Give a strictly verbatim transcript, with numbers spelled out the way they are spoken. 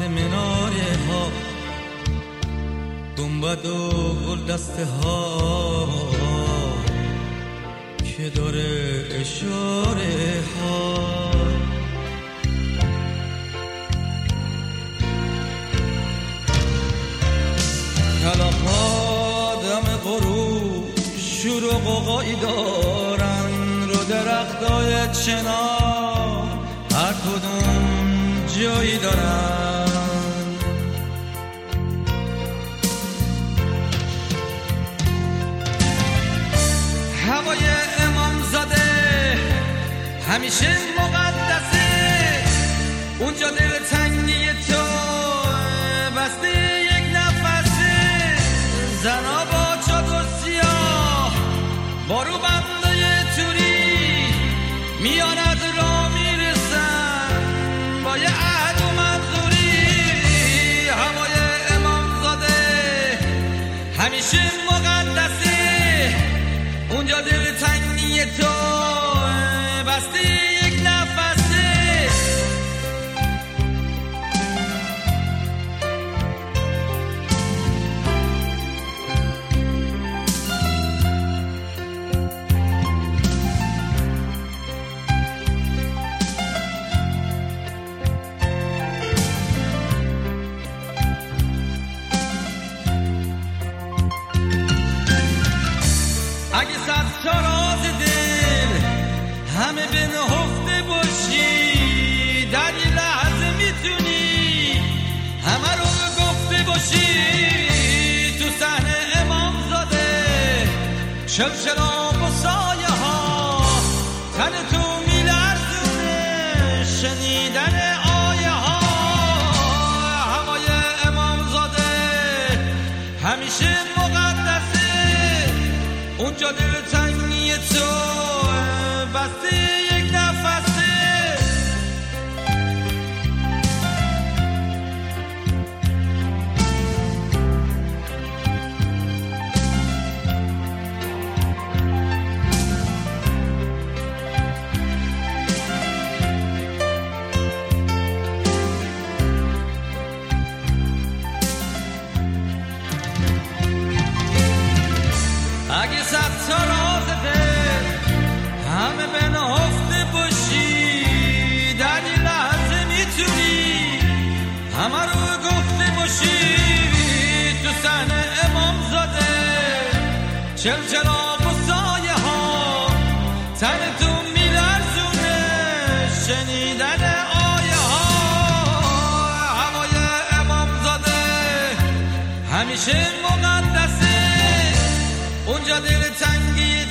مناره ها، گنبد و گل دسته ها که داره اشاره ها. کلاغ‌ها دم غروب شور و غوغایی دارن، رو درختای چنار هر کدوم جایی دارن. هوای امامزاده همیشه مقدسه، اونجا دل تنگی تو بسته یک نفسه. زنا با چادر سیاه با رو بنده توری میان از را میرسن با یه عهد و منظوری. هوای امامزاده همیشه مقدسه، اونجا دل تنگی تو بسته یک نفسه. اگه صد تا راز دل همه به نهفته باشی، در یه لحظه میتونی همه رو گفته باشی. تو صحنه امامزاده شلشلا و سایه ها تن تو میلرزونه شنیدن آیه ها. هوای امامزاده همیشه مقدسه، اونجا دل تنگی تو بسته یک نفسه. اگه صد تا راز دل همه به نهفته باشی، در یه لحظه میتونی همه رو گفته باشی. تو صحنه امامزاده چلچلا و سایه ها تن تو میلرزونه شنیدن آیه ها. هوای امامزاده همیشه مقدسه، اونجا دل تنگی